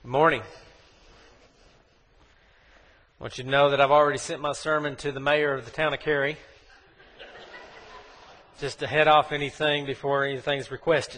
Good morning. I want you to know that I've already sent my sermon to the mayor of the town of Cary, just to head off anything before anything's requested.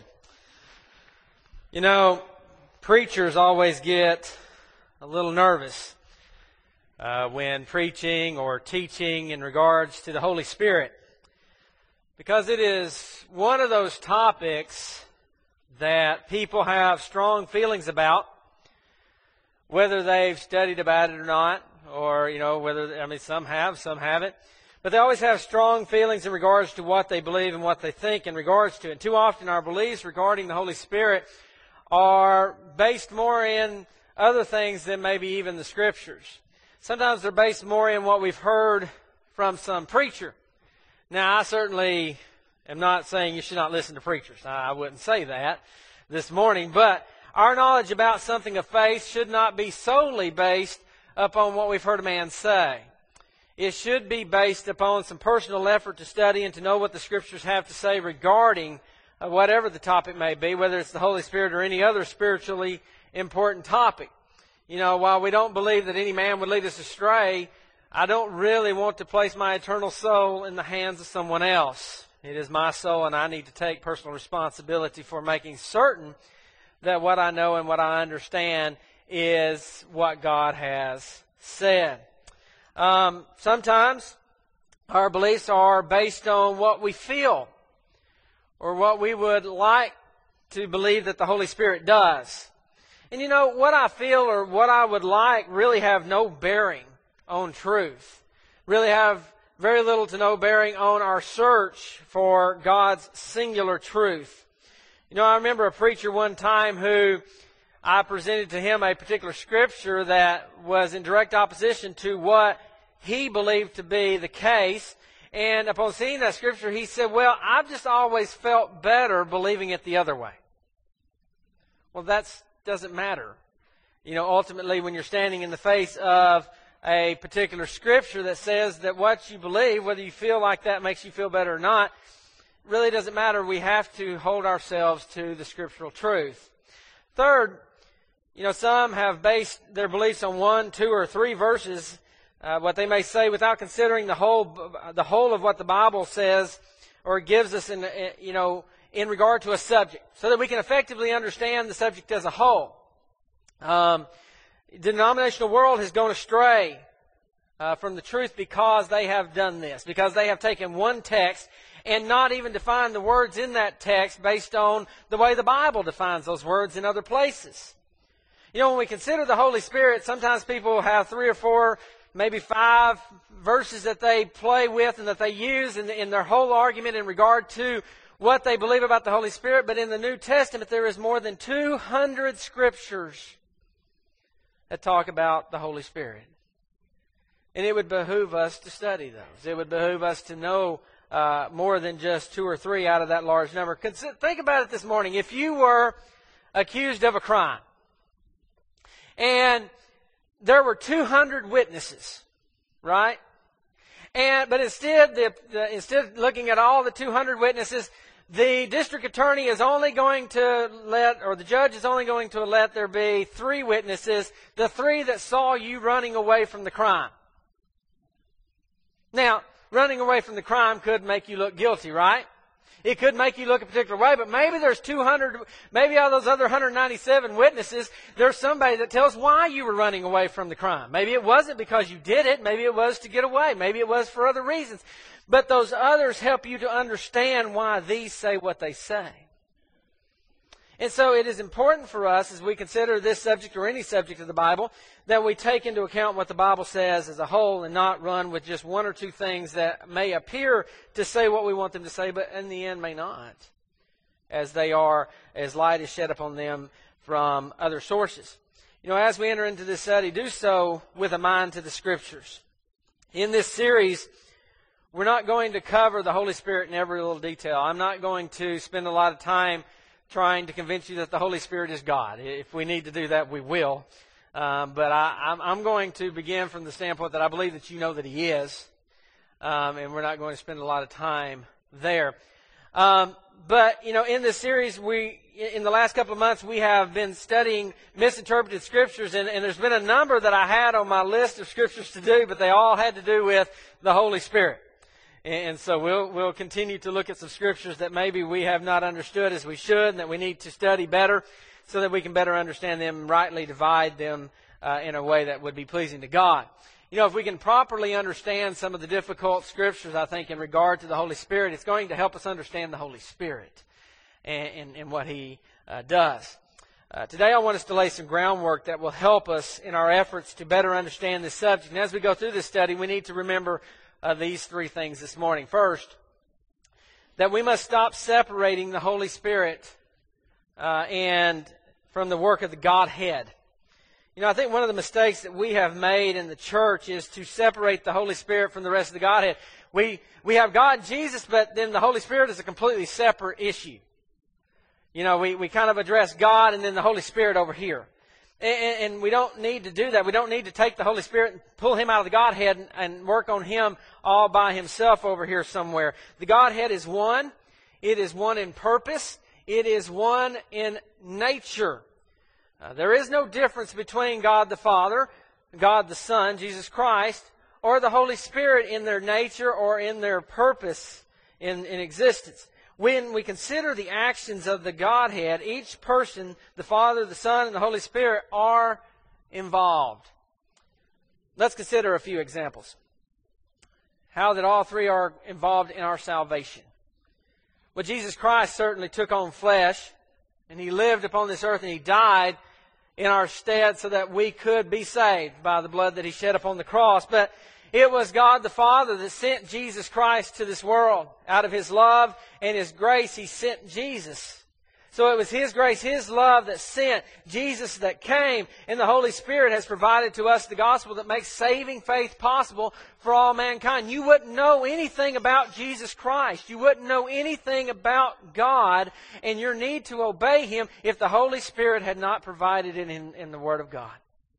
You know, preachers always get a little nervous when preaching or teaching in regards to the Holy Spirit, because it is one of those topics that people have strong feelings about, whether they've studied about it or not, or, some have, some haven't. But they always have strong feelings in regards to what they believe and what they think in regards to it. And too often our beliefs regarding the Holy Spirit are based more in other things than maybe even the Scriptures. Sometimes they're based more in what we've heard from some preacher. Now, I certainly am not saying you should not listen to preachers. I wouldn't say that this morning, but our knowledge about something of faith should not be solely based upon what we've heard a man say. It should be based upon some personal effort to study and to know what the Scriptures have to say regarding whatever the topic may be, whether it's the Holy Spirit or any other spiritually important topic. You know, while we don't believe that any man would lead us astray, I don't really want to place my eternal soul in the hands of someone else. It is my soul, and I need to take personal responsibility for making certain that what I know and what I understand is what God has said. Sometimes our beliefs are based on what we feel or what we would like to believe that the Holy Spirit does. And you know, what I feel or what I would like really have no bearing on truth. Really have very little to no bearing on our search for God's singular truth. You know, I remember a preacher one time who I presented to him a particular scripture that was in direct opposition to what he believed to be the case. And upon seeing that scripture, he said, well, I've just always felt better believing it the other way. Well, that doesn't matter. You know, ultimately, when you're standing in the face of a particular scripture that says that what you believe, whether you feel like that makes you feel better or not, really doesn't matter. We have to hold ourselves to the scriptural truth. Third, you know, some have based their beliefs on 1, 2, or 3 verses, what they may say, without considering the whole of what the Bible says or gives us in regard to a subject, so that we can effectively understand the subject as a whole. The denominational world has gone astray from the truth because they have done this, because they have taken one text and not even define the words in that text based on the way the Bible defines those words in other places. You know, when we consider the Holy Spirit, sometimes people have 3 or 4, maybe 5 verses that they play with and that they use in their whole argument in regard to what they believe about the Holy Spirit. But in the New Testament, there is more than 200 scriptures that talk about the Holy Spirit. And it would behoove us to study those. It would behoove us to know more than just 2 or 3 out of that large number. Think about it this morning. If you were accused of a crime and there were 200 witnesses, right? But instead of looking at all the 200 witnesses, the district attorney is only going to the judge is only going to let there be 3 witnesses, the 3 that saw you running away from the crime. Now, running away from the crime could make you look guilty, right? It could make you look a particular way, but maybe there's 200, maybe out of those other 197 witnesses, there's somebody that tells why you were running away from the crime. Maybe it wasn't because you did it. Maybe it was to get away. Maybe it was for other reasons. But those others help you to understand why these say what they say. And so it is important for us, as we consider this subject or any subject of the Bible, that we take into account what the Bible says as a whole and not run with just 1 or 2 things that may appear to say what we want them to say, but in the end may not, as light is shed upon them from other sources. You know, as we enter into this study, do so with a mind to the Scriptures. In this series, we're not going to cover the Holy Spirit in every little detail. I'm not going to spend a lot of time trying to convince you that the Holy Spirit is God. If we need to do that, we will. But I'm going to begin from the standpoint that I believe that you know that He is. And we're not going to spend a lot of time there. But, in this series, in the last couple of months, we have been studying misinterpreted scriptures, and there's been a number that I had on my list of scriptures to do, but they all had to do with the Holy Spirit. And so we'll continue to look at some scriptures that maybe we have not understood as we should, and that we need to study better so that we can better understand them and rightly divide them in a way that would be pleasing to God. If we can properly understand some of the difficult scriptures, I think, in regard to the Holy Spirit, it's going to help us understand the Holy Spirit and what He does. Today I want us to lay some groundwork that will help us in our efforts to better understand this subject. And as we go through this study, we need to remember these three things this morning. First, that we must stop separating the Holy Spirit and from the work of the Godhead. I think one of the mistakes that we have made in the church is to separate the Holy Spirit from the rest of the Godhead. We have God and Jesus, but then the Holy Spirit is a completely separate issue. We kind of address God and then the Holy Spirit over here. And we don't need to do that. We don't need to take the Holy Spirit and pull Him out of the Godhead and work on Him all by Himself over here somewhere. The Godhead is one. It is one in purpose. It is one in nature. There is no difference between God the Father, God the Son, Jesus Christ, or the Holy Spirit in their nature or in their purpose in existence. When we consider the actions of the Godhead, each person, the Father, the Son, and the Holy Spirit, are involved. Let's consider a few examples. How that all three are involved in our salvation. Well, Jesus Christ certainly took on flesh, and He lived upon this earth, and He died in our stead so that we could be saved by the blood that He shed upon the cross. But it was God the Father that sent Jesus Christ to this world. Out of His love and His grace, He sent Jesus. So it was His grace, His love that sent Jesus that came, and the Holy Spirit has provided to us the gospel that makes saving faith possible for all mankind. You wouldn't know anything about Jesus Christ. You wouldn't know anything about God and your need to obey Him if the Holy Spirit had not provided it in the Word of God.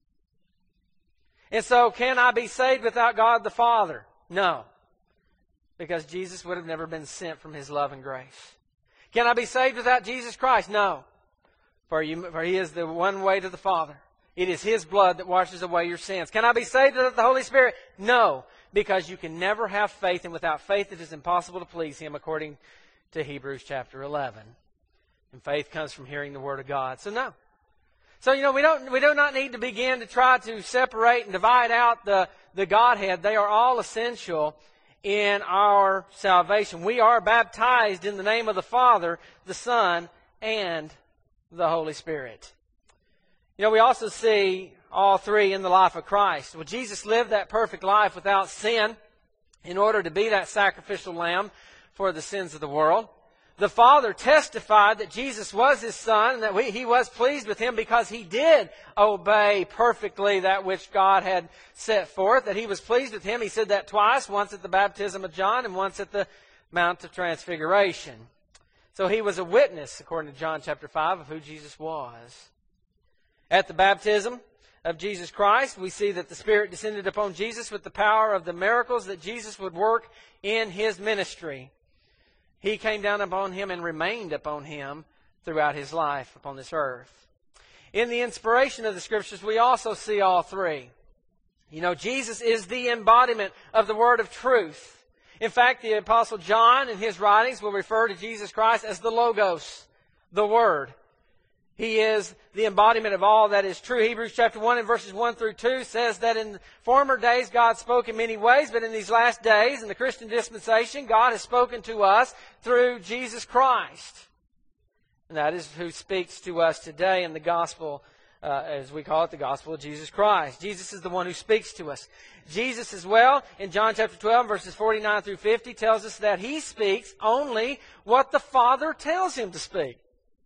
And so, can I be saved without God the Father? No. Because Jesus would have never been sent from His love and grace. Can I be saved without Jesus Christ? No. For He is the one way to the Father. It is His blood that washes away your sins. Can I be saved without the Holy Spirit? No. Because you can never have faith, and without faith it is impossible to please Him, according to Hebrews chapter 11. And faith comes from hearing the Word of God. So no. So, we do not need to begin to try to separate and divide out the Godhead. They are all essential in our salvation. We are baptized in the name of the Father, the Son, and the Holy Spirit. We also see all three in the life of Christ. Well, Jesus lived that perfect life without sin in order to be that sacrificial lamb for the sins of the world. The Father testified that Jesus was His Son and that He was pleased with Him because He did obey perfectly that which God had set forth, that He was pleased with Him. He said that twice, once at the baptism of John and once at the Mount of Transfiguration. So He was a witness, according to John chapter 5, of who Jesus was. At the baptism of Jesus Christ, we see that the Spirit descended upon Jesus with the power of the miracles that Jesus would work in His ministry. He came down upon Him and remained upon Him throughout His life upon this earth. In the inspiration of the Scriptures, we also see all three. Jesus is the embodiment of the Word of truth. In fact, the Apostle John in his writings will refer to Jesus Christ as the Logos, the Word. He is the embodiment of all that is true. Hebrews chapter 1 and verses 1 through 2 says that in former days God spoke in many ways, but in these last days, in the Christian dispensation, God has spoken to us through Jesus Christ. And that is who speaks to us today in the gospel, as we call it, the gospel of Jesus Christ. Jesus is the one who speaks to us. Jesus as well, in John chapter 12, verses 49 through 50, tells us that He speaks only what the Father tells Him to speak.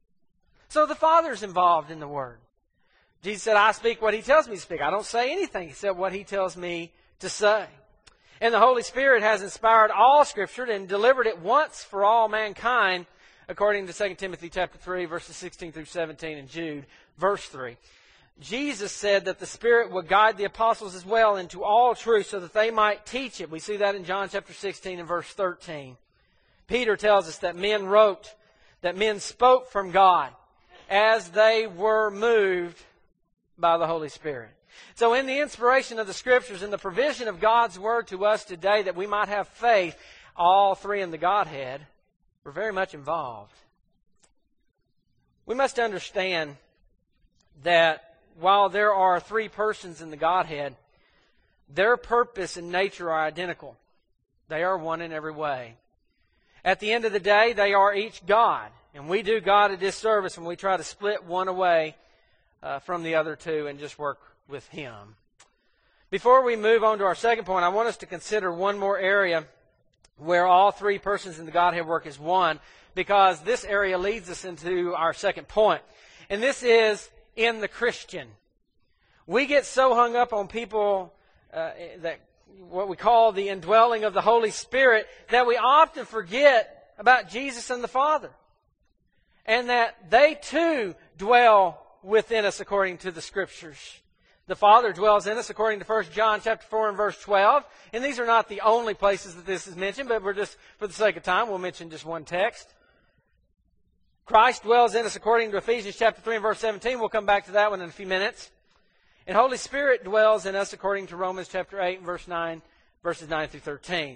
So the Father's involved in the Word. Jesus said, I speak what He tells me to speak. I don't say anything except what He tells me to say. And the Holy Spirit has inspired all Scripture and delivered it once for all mankind, according to 2 Timothy chapter 3, verses 16 through 17, and Jude, verse 3. Jesus said that the Spirit would guide the apostles as well into all truth so that they might teach it. We see that in John chapter 16 and verse 13. Peter tells us that men wrote, that men spoke from God as they were moved by the Holy Spirit. So in the inspiration of the Scriptures and the provision of God's Word to us today that we might have faith, all three in the Godhead were very much involved. We must understand that while there are three persons in the Godhead, their purpose and nature are identical. They are one in every way. At the end of the day, they are each God. And we do God a disservice when we try to split one away from the other two and just work with Him. Before we move on to our second point, I want us to consider one more area where all three persons in the Godhead work as one, because this area leads us into our second point. And this is in the Christian. We get so hung up on people that what we call the indwelling of the Holy Spirit that we often forget about Jesus and the Father. And that they too dwell within us according to the Scriptures. The Father dwells in us according to 1 John chapter 4 and verse 12. And these are not the only places that this is mentioned, but we're just, for the sake of time, we'll mention just one text. Christ dwells in us according to Ephesians chapter 3 and verse 17. We'll come back to that one in a few minutes. And Holy Spirit dwells in us according to Romans chapter 8 and verse 9, verses 9 through 13.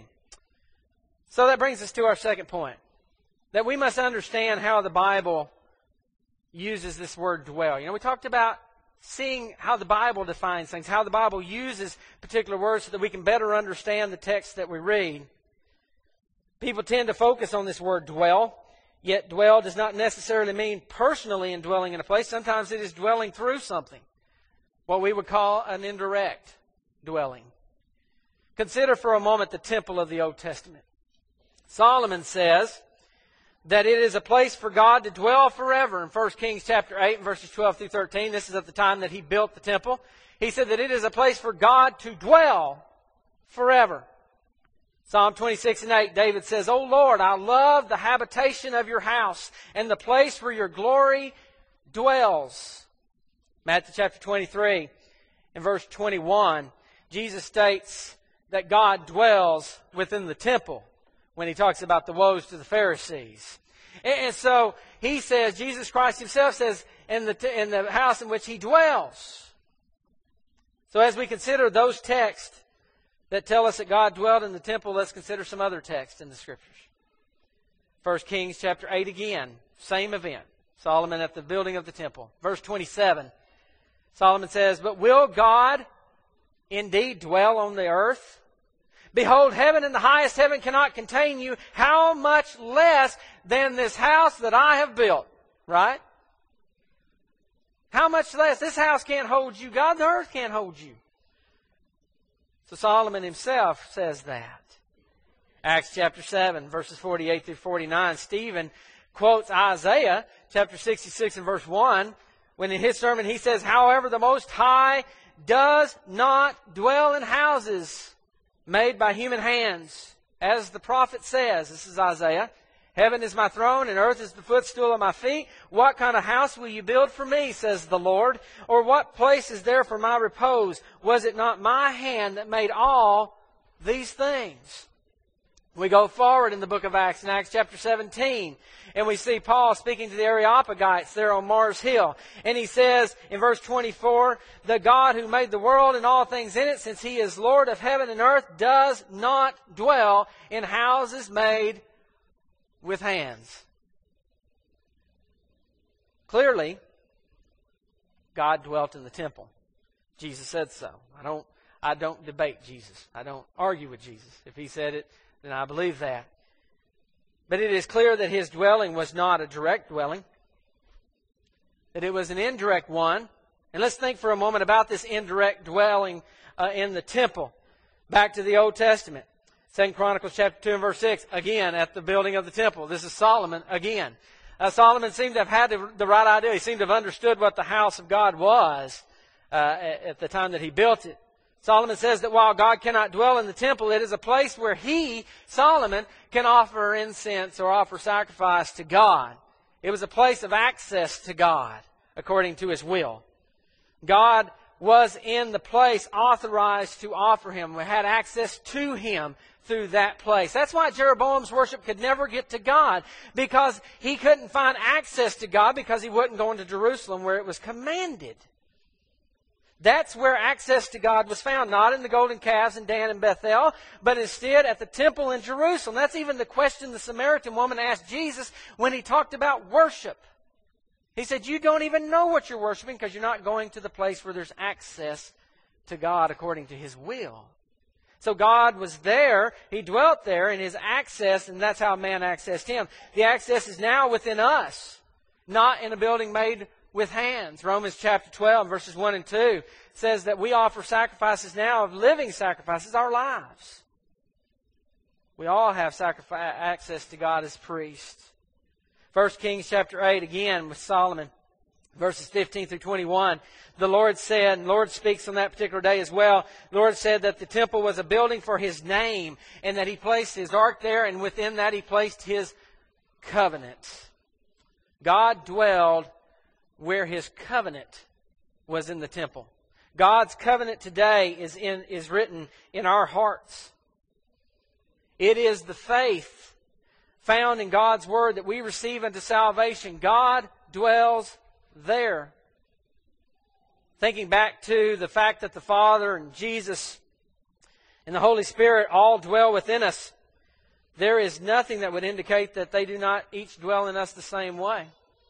So that brings us to our second point. That we must understand how the Bible uses this word dwell. You know, we talked about seeing how the Bible defines things, how the Bible uses particular words so that we can better understand the text that we read. People tend to focus on this word dwell, yet dwell does not necessarily mean personally indwelling in a place. Sometimes it is dwelling through something, what we would call an indirect dwelling. Consider for a moment the temple of the Old Testament. Solomon says that it is a place for God to dwell forever. In 1 Kings chapter 8 and verses 12 through 13, this is at the time that he built the temple. He said that it is a place for God to dwell forever. Psalm 26 and 8, David says, O Lord, I love the habitation of your house and the place where your glory dwells. Matthew chapter 23 and verse 21, Jesus states that God dwells within the temple when he talks about the woes to the Pharisees. And so he says, Jesus Christ himself says, in the house in which he dwells. So as we consider those texts that tell us that God dwelled in the temple, let's consider some other texts in the Scriptures. 1 Kings chapter 8 again, same event. Solomon at the building of the temple. Verse 27, Solomon says, But will God indeed dwell on the earth? Behold, heaven and the highest heaven cannot contain you. How much less than this house that I have built? Right? How much less? This house can't hold you. God, the earth can't hold you. So Solomon himself says that. Acts chapter 7, verses 48 through 49. Stephen quotes Isaiah chapter 66 and verse 1. When in his sermon he says, However, the Most High does not dwell in houses made by human hands. As the prophet says, this is Isaiah, Heaven is my throne and earth is the footstool of my feet. What kind of house will you build for me, says the Lord? Or what place is there for my repose? Was it not my hand that made all these things? We go forward in the book of Acts, in Acts chapter 17, and we see Paul speaking to the Areopagites there on Mars Hill. And he says in verse 24, The God who made the world and all things in it, since he is Lord of heaven and earth, does not dwell in houses made with hands. Clearly, God dwelt in the temple. Jesus said so. I don't debate Jesus. I don't argue with Jesus. If he said it, then I believe that. But it is clear that his dwelling was not a direct dwelling, that it was an indirect one. And let's think for a moment about this indirect dwelling in the temple. Back to the Old Testament. 2 Chronicles chapter 2 and verse 6, again at the building of the temple. This is Solomon again. Solomon seemed to have had the right idea. He seemed to have understood what the house of God was at the time that he built it. Solomon says that while God cannot dwell in the temple, it is a place where he, Solomon, can offer incense or offer sacrifice to God. It was a place of access to God according to his will. God was in the place authorized to offer Him. We had access to Him through that place. That's why Jeroboam's worship could never get to God, because he couldn't find access to God because he wouldn't go into Jerusalem where it was commanded. That's where access to God was found, not in the golden calves in Dan and Bethel, but instead at the temple in Jerusalem. That's even the question the Samaritan woman asked Jesus when He talked about worship. He said, you don't even know what you're worshiping because you're not going to the place where there's access to God according to His will. So God was there, He dwelt there in His access, and that's how man accessed Him. The access is now within us, not in a building made with hands. Romans chapter 12, verses 1 and 2 says that we offer sacrifices now of living sacrifices, our lives. We all have access to God as priests. 1 Kings chapter 8, again with Solomon, verses 15 through 21. The Lord said, and the Lord speaks on that particular day as well, the Lord said that the temple was a building for His name, and that He placed His ark there, and within that He placed His covenant. God dwelled where His covenant was in the temple. God's covenant today is written in our hearts. It is the faith found in God's Word that we receive unto salvation. God dwells there. Thinking back to the fact that the Father and Jesus and the Holy Spirit all dwell within us, there is nothing that would indicate that they do not each dwell in us the same way.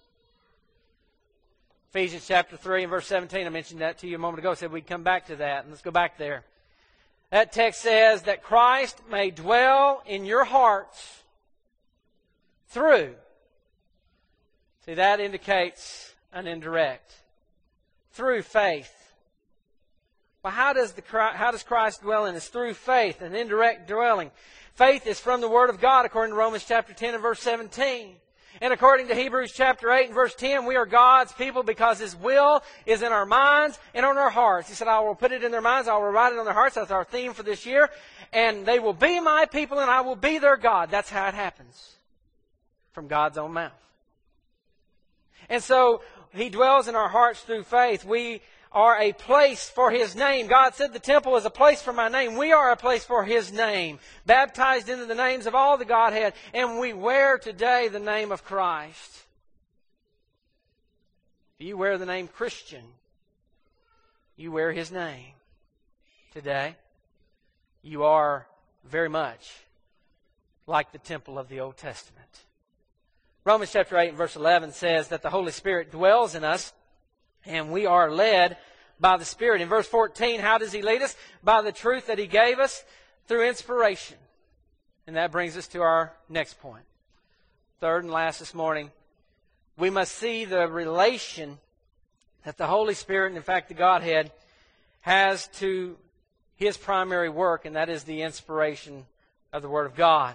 Ephesians chapter 3 and verse 17, I mentioned that to you a moment ago. I said we'd come back to that, and let's go back there. That text says that Christ may dwell in your hearts through. See, that indicates an indirect. Through faith. Well, how does Christ dwell in us? Through faith, an indirect dwelling. Faith is from the Word of God, according to Romans chapter 10 and verse 17. And according to Hebrews chapter 8 and verse 10, we are God's people because His will is in our minds and on our hearts. He said, I will put it in their minds, I will write it on their hearts. That's our theme for this year. And they will be my people and I will be their God. That's how it happens. From God's own mouth. And so, He dwells in our hearts through faith. We are a place for His name. God said the temple is a place for my name. We are a place for His name. Baptized into the names of all the Godhead. And we wear today the name of Christ. If you wear the name Christian, you wear His name. Today, you are very much like the temple of the Old Testament. Romans chapter 8 and verse 11 says that the Holy Spirit dwells in us and we are led by the Spirit. In verse 14, how does He lead us? By the truth that He gave us through inspiration. And that brings us to our next point. Third and last this morning, we must see the relation that the Holy Spirit, and in fact the Godhead, has to His primary work, and that is the inspiration of the Word of God.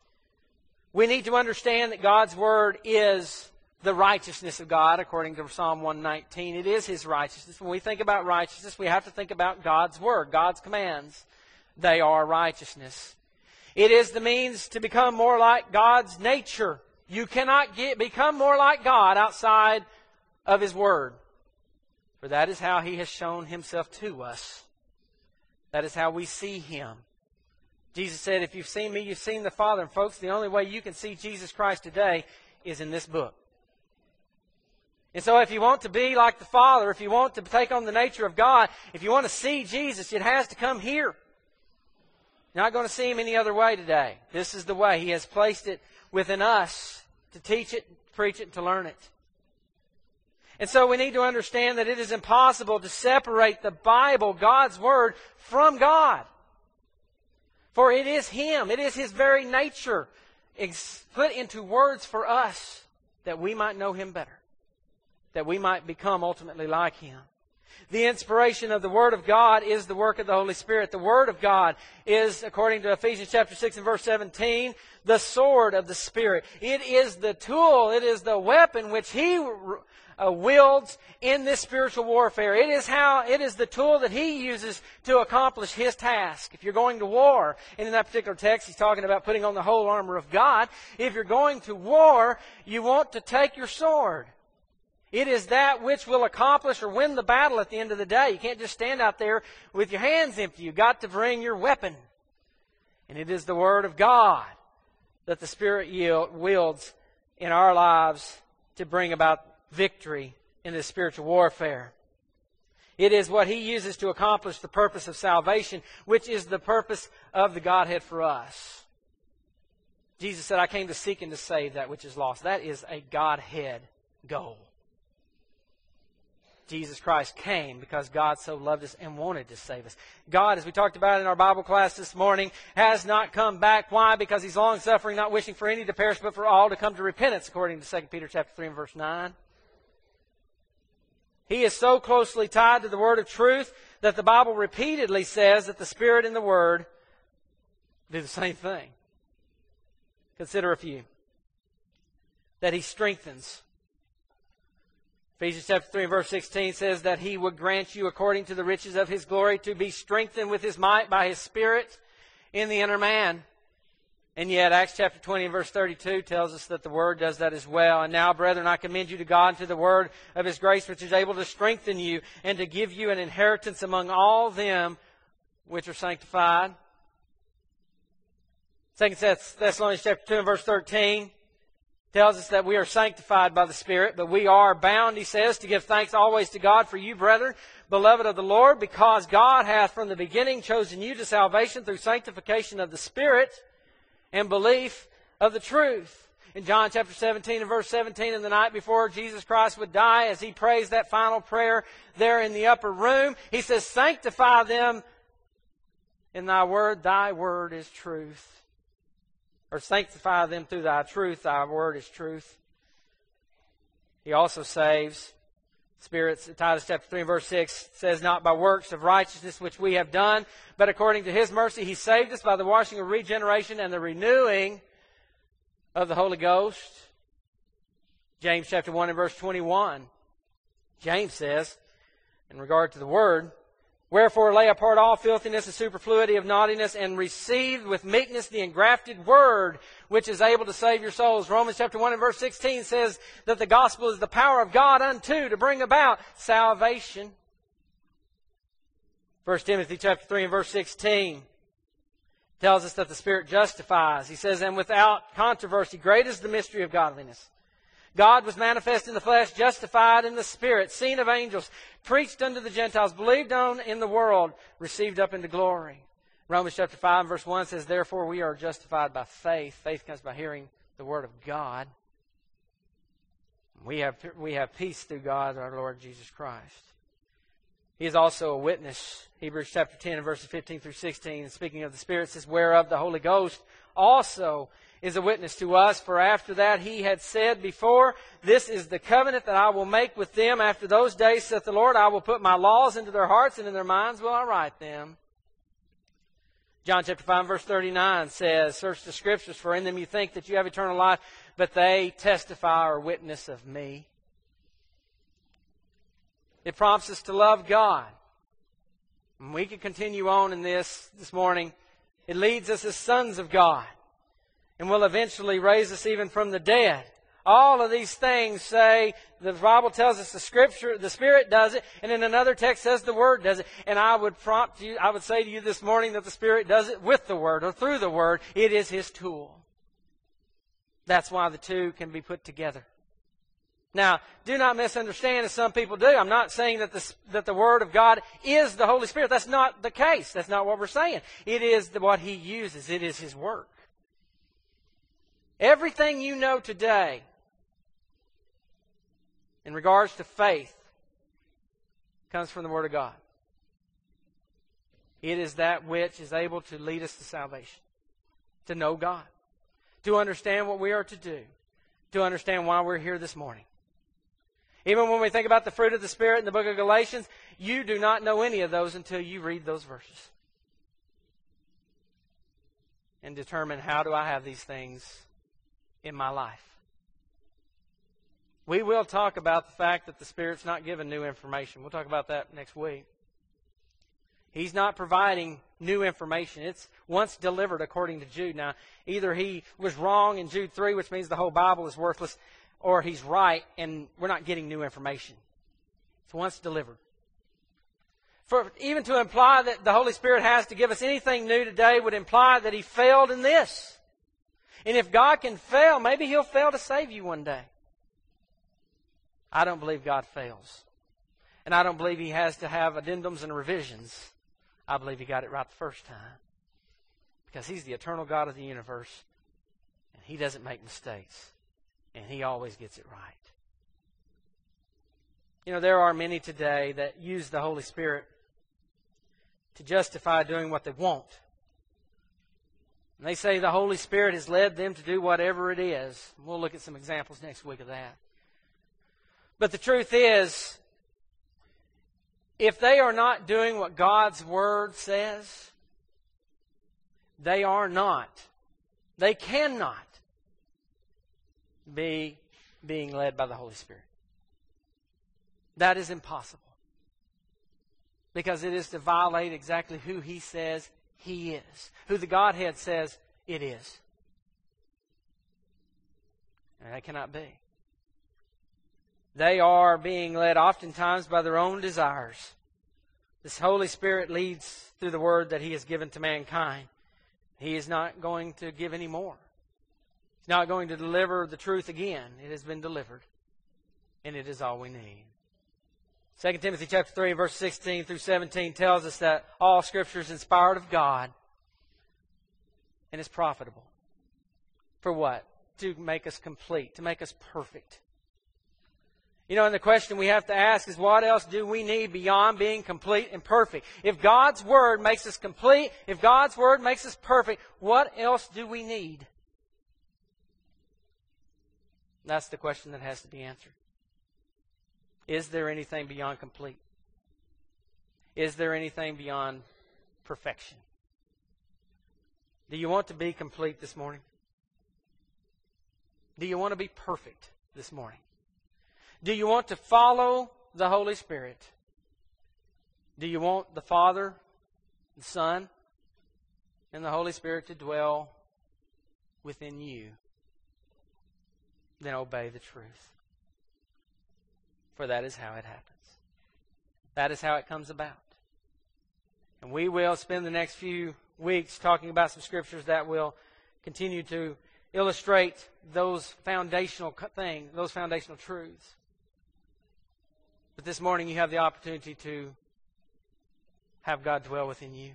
We need to understand that God's Word is the righteousness of God, according to Psalm 119. It is His righteousness. When we think about righteousness, we have to think about God's Word, God's commands. They are righteousness. It is the means to become more like God's nature. You cannot become more like God outside of His Word. For that is how He has shown Himself to us. That is how we see Him. Jesus said, if you've seen me, you've seen the Father. And folks, the only way you can see Jesus Christ today is in this book. And so if you want to be like the Father, if you want to take on the nature of God, if you want to see Jesus, it has to come here. You're not going to see Him any other way today. This is the way. He has placed it within us to teach it, to preach it, and to learn it. And so we need to understand that it is impossible to separate the Bible, God's Word, from God. For it is Him. It is His very nature put into words for us that we might know Him better. That we might become ultimately like Him. The inspiration of the Word of God is the work of the Holy Spirit. The Word of God is, according to Ephesians chapter 6 and verse 17, the sword of the Spirit. It is the tool, it is the weapon which He wields in this spiritual warfare. It is the tool that He uses to accomplish His task. If you're going to war, and in that particular text He's talking about putting on the whole armor of God. If you're going to war, you want to take your sword. It is that which will accomplish or win the battle at the end of the day. You can't just stand out there with your hands empty. You've got to bring your weapon. And it is the Word of God that the Spirit wields in our lives to bring about victory in this spiritual warfare. It is what He uses to accomplish the purpose of salvation, which is the purpose of the Godhead for us. Jesus said, I came to seek and to save that which is lost. That is a Godhead goal. Jesus Christ came because God so loved us and wanted to save us. God, as we talked about in our Bible class this morning, has not come back. Why? Because He's long-suffering, not wishing for any to perish, but for all to come to repentance, according to 2 Peter chapter 3 and verse 9. He is so closely tied to the Word of truth that the Bible repeatedly says that the Spirit and the Word do the same thing. Consider a few. That He strengthens. Ephesians chapter 3 and verse 16 says that He would grant you according to the riches of His glory to be strengthened with His might by His Spirit in the inner man. And yet Acts chapter 20 and verse 32 tells us that the Word does that as well. And now, brethren, I commend you to God and to the Word of His grace, which is able to strengthen you and to give you an inheritance among all them which are sanctified. 2 Thessalonians chapter 2 and verse 13 tells us that we are sanctified by the Spirit, but we are bound, he says, to give thanks always to God for you, brethren, beloved of the Lord, because God hath from the beginning chosen you to salvation through sanctification of the Spirit and belief of the truth. In John chapter 17 and verse 17, in the night before Jesus Christ would die, as He prays that final prayer there in the upper room, He says, sanctify them in Thy word. Thy word is truth. Or sanctify them through Thy truth. Thy word is truth. He also saves. Spirit, Titus chapter 3 and verse 6 says, not by works of righteousness which we have done, but according to His mercy He saved us by the washing of regeneration and the renewing of the Holy Ghost. James chapter 1 and verse 21. James says, in regard to the Word, wherefore lay apart all filthiness and superfluity of naughtiness, and receive with meekness the engrafted Word, which is able to save your souls. Romans chapter 1 and verse 16 says that the gospel is the power of God unto to bring about salvation. 1 Timothy chapter 3 and verse 16 tells us that the Spirit justifies. He says, and without controversy, great is the mystery of godliness. God was manifest in the flesh, justified in the Spirit, seen of angels, preached unto the Gentiles, believed on in the world, received up into glory. Romans chapter 5 verse 1 says, therefore we are justified by faith. Faith comes by hearing the Word of God. We have peace through God, our Lord Jesus Christ. He is also a witness. Hebrews chapter 10 and verses 15 through 16, speaking of the Spirit, says, whereof the Holy Ghost also is a witness to us. For after that He had said before, this is the covenant that I will make with them after those days, saith the Lord. I will put my laws into their hearts, and in their minds will I write them. John chapter 5 verse 39 says, search the Scriptures, for in them you think that you have eternal life, but they testify or witness of me. It prompts us to love God. And we can continue on in this morning. It leads us as sons of God, and will eventually raise us even from the dead. All of these things say, the Bible tells us the Scripture, the Spirit does it, and in another text says the Word does it. And I would say to you this morning that the Spirit does it with the Word, or through the Word. It is His tool. That's why the two can be put together. Now, do not misunderstand, as some people do. I'm not saying that the Word of God is the Holy Spirit. That's not the case. That's not what we're saying. It is what He uses. It is His work. Everything you know today in regards to faith comes from the Word of God. It is that which is able to lead us to salvation, to know God, to understand what we are to do, to understand why we're here this morning. Even when we think about the fruit of the Spirit in the book of Galatians, you do not know any of those until you read those verses and determine, how do I have these things in my life? We will talk about the fact that the Spirit's not given new information. We'll talk about that next week. He's not providing new information. It's once delivered according to Jude. Now, either he was wrong in Jude 3, which means the whole Bible is worthless, or he's right and we're not getting new information. It's once delivered. For even to imply that the Holy Spirit has to give us anything new today would imply that he failed in this. And if God can fail, maybe he'll fail to save you one day. I don't believe God fails. And I don't believe he has to have addendums and revisions. I believe he got it right the first time. Because he's the eternal God of the universe. And he doesn't make mistakes. And he always gets it right. You know, there are many today that use the Holy Spirit to justify doing what they want. And they say the Holy Spirit has led them to do whatever it is. We'll look at some examples next week of that. But the truth is, if they are not doing what God's Word says, they cannot be being led by the Holy Spirit. That is impossible. Because it is to violate exactly who he says he is. Who the Godhead says it is. And that cannot be. They are being led oftentimes by their own desires. This Holy Spirit leads through the Word that he has given to mankind. He is not going to give any more. He's not going to deliver the truth again. It has been delivered. And it is all we need. 2 Timothy chapter 3, verse 16 through 17 tells us that all Scripture is inspired of God and is profitable. For what? To make us complete, to make us perfect. You know, and the question we have to ask is, what else do we need beyond being complete and perfect? If God's Word makes us complete, if God's Word makes us perfect, what else do we need? That's the question that has to be answered. Is there anything beyond complete? Is there anything beyond perfection? Do you want to be complete this morning? Do you want to be perfect this morning? Do you want to follow the Holy Spirit? Do you want the Father, the Son, and the Holy Spirit to dwell within you? Then obey the truth. For that is how it happens. That is how it comes about. And we will spend the next few weeks talking about some scriptures that will continue to illustrate those foundational things, those foundational truths. But this morning you have the opportunity to have God dwell within you.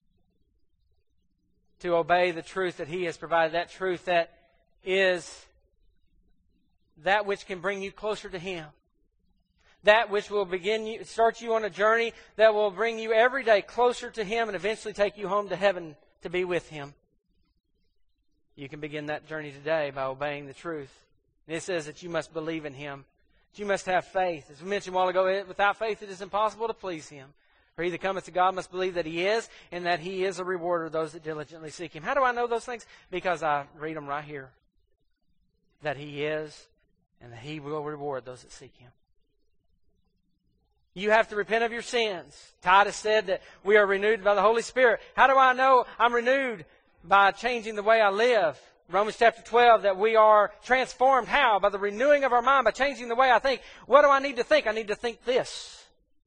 To obey the truth that he has provided, that truth that is that which can bring you closer to him. That which will start you on a journey that will bring you every day closer to him and eventually take you home to heaven to be with him. You can begin that journey today by obeying the truth. And it says that you must believe in him. That you must have faith. As we mentioned a while ago, without faith it is impossible to please him. For he that cometh to God must believe that he is, and that he is a rewarder of those that diligently seek him. How do I know those things? Because I read them right here. That he is, and that he will reward those that seek him. You have to repent of your sins. Titus said that we are renewed by the Holy Spirit. How do I know I'm renewed? By changing the way I live. Romans chapter 12, that we are transformed. How? By the renewing of our mind, by changing the way I think. What do I need to think? I need to think this.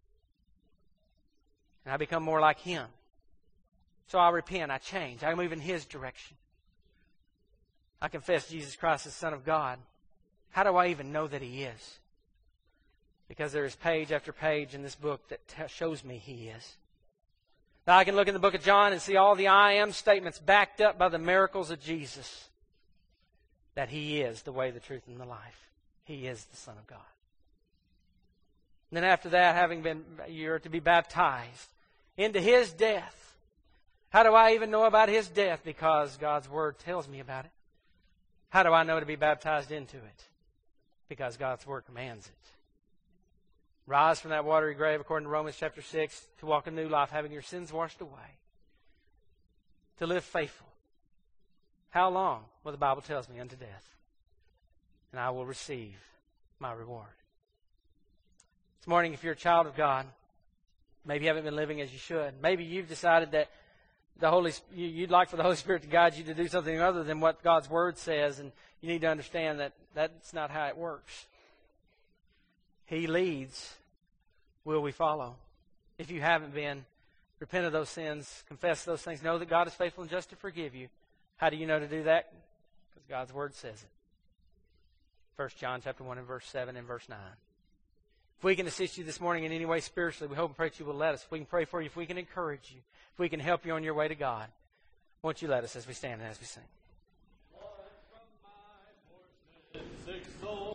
And I become more like him. So I repent, I change, I move in his direction. I confess Jesus Christ as the Son of God. How do I even know that he is? Because there is page after page in this book that shows me he is. Now I can look in the book of John and see all the I am statements backed up by the miracles of Jesus. That he is the way, the truth, and the life. He is the Son of God. And then after that, you're to be baptized into his death. How do I even know about his death? Because God's Word tells me about it. How do I know to be baptized into it? Because God's Word commands it. Rise from that watery grave, according to Romans chapter 6, to walk a new life, having your sins washed away. To live faithful. How long? Well, the Bible tells me, unto death. And I will receive my reward. This morning, if you're a child of God, maybe you haven't been living as you should. Maybe you've decided that you'd like for the Holy Spirit to guide you to do something other than what God's Word says, and you need to understand that that's not how it works. He leads. Will we follow? If you haven't been, repent of those sins, confess those things, know that God is faithful and just to forgive you. How do you know to do that? Because God's Word says it. 1 John chapter 1 and verse 7 and verse 9. If we can assist you this morning in any way spiritually, we hope and pray that you will let us. If we can pray for you, if we can encourage you, if we can help you on your way to God, won't you let us as we stand and as we sing?